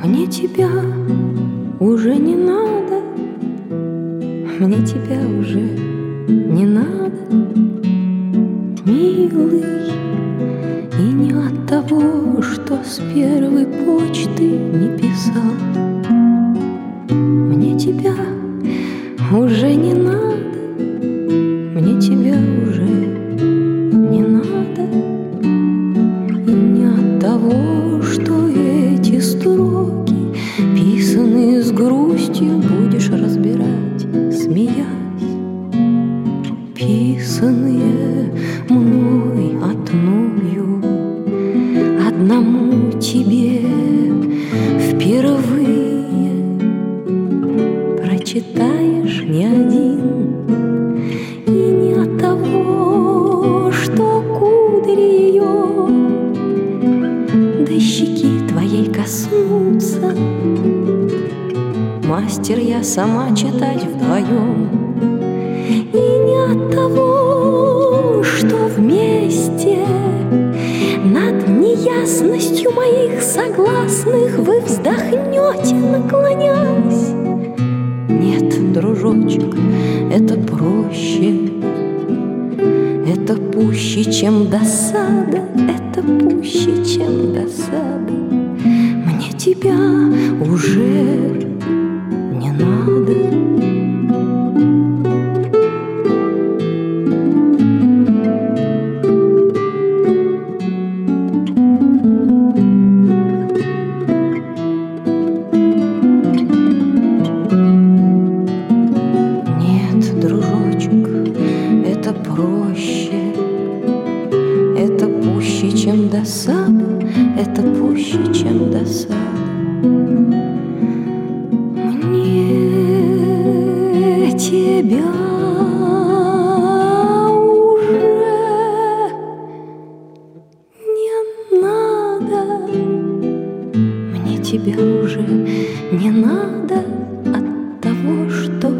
Мне тебя уже не надо, мне тебя уже не надо, милый. И не от того, что с первой почты не писал. Мне тебя уже не надо, мне тебя уже не надо. И не от того, что эти строки, писанные с грустью, будешь разбирать, смеясь, писанные мной одною, одному тебе впервые. Прочитаешь не один. И не от того, что кудри ее до щеки твоей коснутся. Мастер я сама читать вдвоем. И не от того, что вместе над неясностью моих согласных вы вздохнете, наклонясь. Нет, дружочек, это проще, это пуще, чем досада, это пуще, чем досада. Мне тебя уже не надо. Проще, это пуще, чем досада, это пуще, чем досада. Мне тебя уже не надо, мне тебя уже не надо от того, что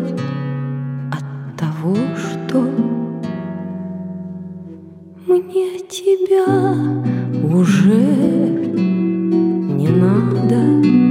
мне тебя уже не надо.